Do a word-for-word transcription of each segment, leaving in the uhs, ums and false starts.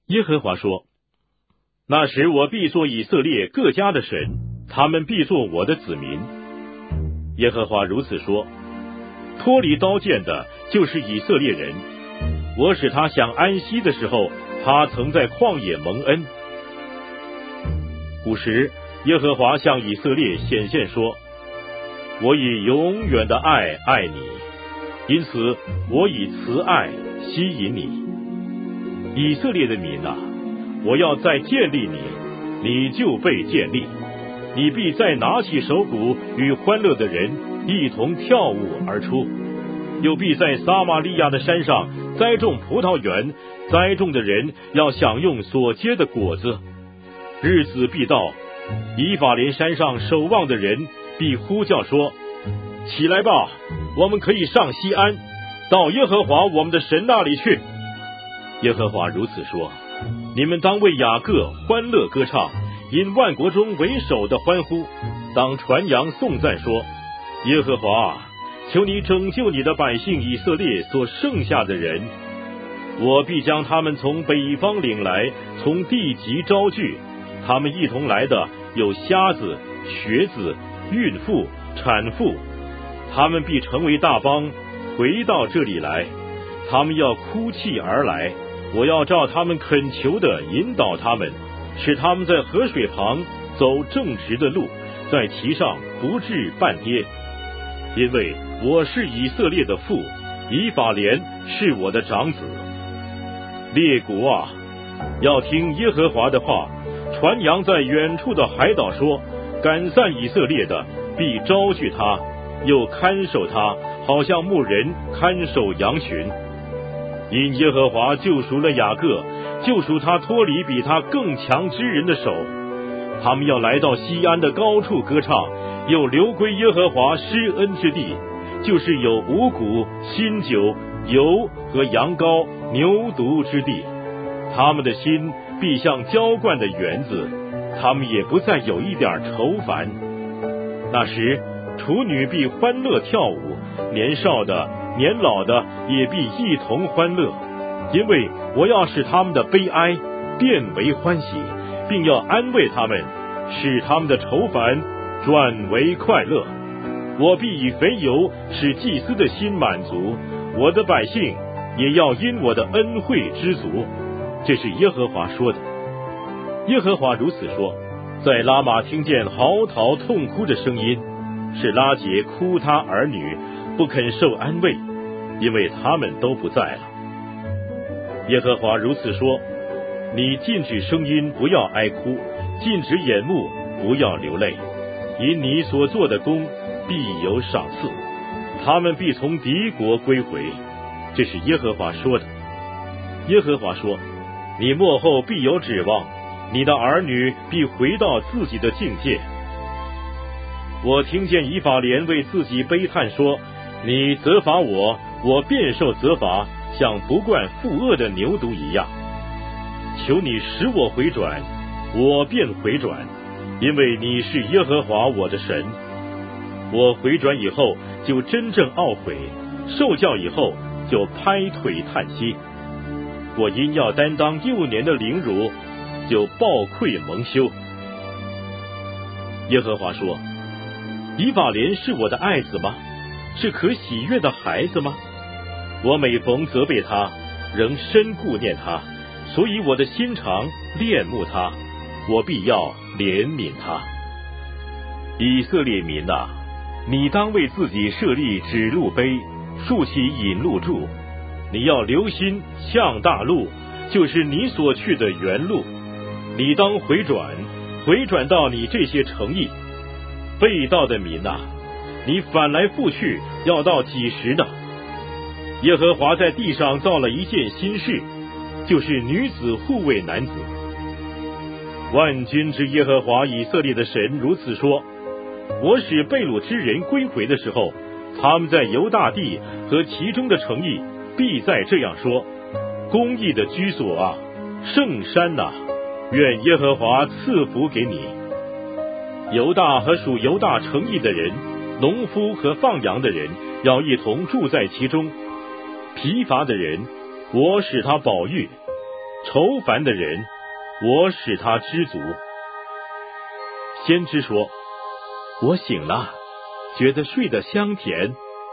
耶和华说：那时我必做以色列各家的神，他们必做我的子民。耶和华如此说：脱离刀剑的就是以色列人，我使他享安息的时候，他曾在旷野蒙恩。古时耶和华向以色列显现说：我以永远的爱爱你，因此我以慈爱吸引你。以色列的民啊，我要再建立你，你就被建立，你必再拿起手鼓，与欢乐的人一同跳舞而出，又必在撒玛利亚的山上栽种葡萄园，栽种的人要享用所结的果子。日子必到，以法莲山上守望的人必呼叫说：起来吧，我们可以上西安，到耶和华我们的神那里去。耶和华如此说：你们当为雅各欢乐歌唱，因万国中为首的欢呼，当传扬颂赞说：耶和华啊，求你拯救你的百姓以色列所剩下的人。我必将他们从北方领来，从地极招聚，他们一同来的有瞎子、瘸子、孕妇、产妇，他们必成为大邦，回到这里来，他们要哭泣而来。我要照他们恳求的引导他们，使他们在河水旁走正直的路，在其上不致半跌。因为我是以色列的父，以法莲是我的长子。列国啊，要听耶和华的话，传扬在远处的海岛说：赶散以色列的必招聚他，又看守他，好像牧人看守羊群。因耶和华救赎了雅各，救赎他脱离比他更强之人的手。他们要来到西安的高处歌唱，又流归耶和华施恩之地，就是有五谷、新酒、油和羊羔、牛犊之地。他们的心必像浇灌的园子，他们也不再有一点愁烦。那时处女必欢乐跳舞，年少的年老的也必一同欢乐，因为我要使他们的悲哀变为欢喜，并要安慰他们，使他们的愁烦转为快乐。我必以肥油使祭司的心满足，我的百姓也要因我的恩惠知足。这是耶和华说的。耶和华如此说：在拉玛听见嚎啕痛哭的声音，是拉结哭他儿女，不肯受安慰，因为他们都不在了。耶和华如此说：你禁止声音，不要哀哭；禁止眼目，不要流泪。因你所做的工必有赏赐，他们必从敌国归回。这是耶和华说的。耶和华说：你末后必有指望，你的儿女必回到自己的境界。我听见以法莲为自己悲叹说：你责罚我，我便受责罚，像不惯负恶的牛犊一样。求你使我回转，我便回转，因为你是耶和华我的神。我回转以后就真正懊悔，受教以后就拍腿叹息。我因要担当幼年的凌辱，就抱愧蒙羞。耶和华说：以法莲是我的爱子吗？是可喜悦的孩子吗？我每逢责备他，仍深顾念他，所以我的心肠恋慕他，我必要怜悯他。以色列民啊，你当为自己设立指路碑，竖起引路柱。你要留心向大路，就是你所去的原路。你当回转，回转到你这些城邑。背道的民啊，你反来覆去，要到几时呢？耶和华在地上造了一件新事，就是女子护卫男子。万军之耶和华以色列的神如此说：我使被掳之人归回的时候，他们在犹大地和其中的城邑必再这样说：公义的居所啊，圣山啊，愿耶和华赐福给你。犹大和属犹大城邑的人，农夫和放羊的人，要一同住在其中。疲乏的人，我使他饱飫； 愁烦的人，我使他知足。先知说，我醒了，觉得睡得香甜。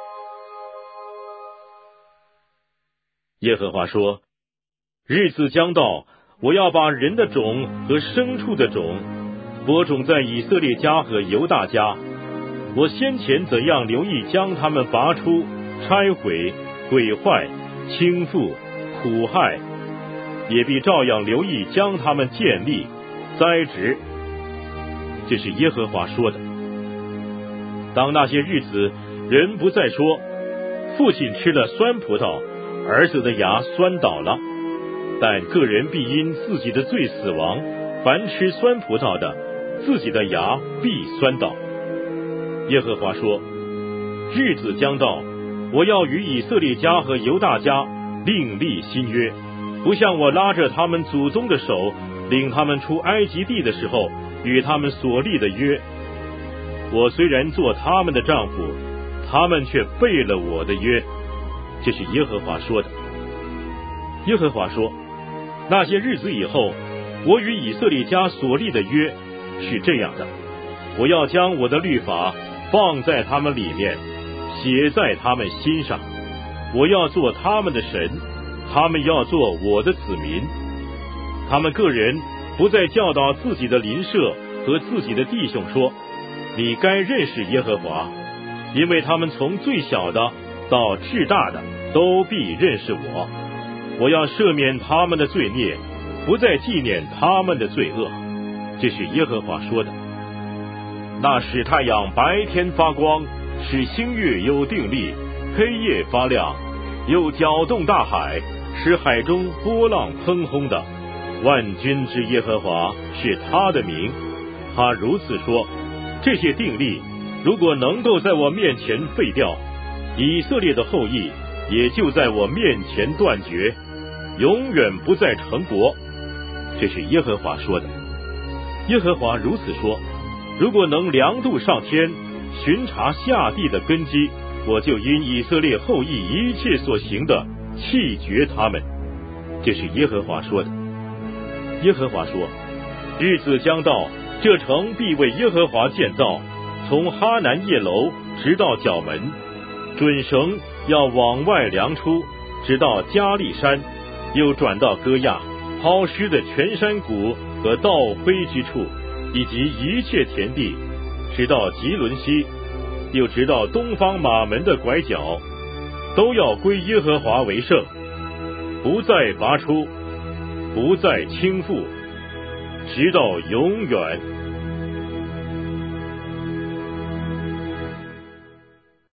耶和华说，日子将到，我要把人的种和牲畜的种播种在以色列家和犹大家。我先前怎样留意将他们拔出、拆毁、毁坏、倾覆、苦害，也必照样留意将他们建立、栽植。这是耶和华说的。当那些日子，人不再说，父亲吃了酸葡萄，儿子的牙酸倒了，但个人必因自己的罪死亡。凡吃酸葡萄的，自己的牙必酸倒。耶和华说，日子将到，我要与以色列家和犹大家另立新约，不像我拉着他们祖宗的手，领他们出埃及地的时候与他们所立的约。我虽然做他们的丈夫，他们却背了我的约。这是耶和华说的。耶和华说，那些日子以后，我与以色列家所立的约是这样的，我要将我的律法放在他们里面，写在他们心上。我要做他们的神，他们要做我的子民。他们个人不再教导自己的邻舍和自己的弟兄说，你该认识耶和华，因为他们从最小的到至大的都必认识我。我要赦免他们的罪孽，不再纪念他们的罪恶。这是耶和华说的。那使太阳白天发光，使星月有定力，黑夜发亮，又搅动大海，使海中波浪喷轰的，万军之耶和华是他的名。他如此说，这些定力如果能够在我面前废掉，以色列的后裔也就在我面前断绝，永远不再成国。这是耶和华说的。耶和华如此说，如果能量度上天，巡查下地的根基，我就因以色列后裔一切所行的弃绝他们。这是耶和华说的。耶和华说，日子将到，这城必为耶和华建造，从哈南叶楼直到角门，准绳要往外量出，直到加利山，又转到歌亚，抛尸的全山谷和倒灰之处，以及一切田地，直到吉伦西，又直到东方马门的拐角，都要归耶和华为圣，不再拔出，不再倾覆，直到永远。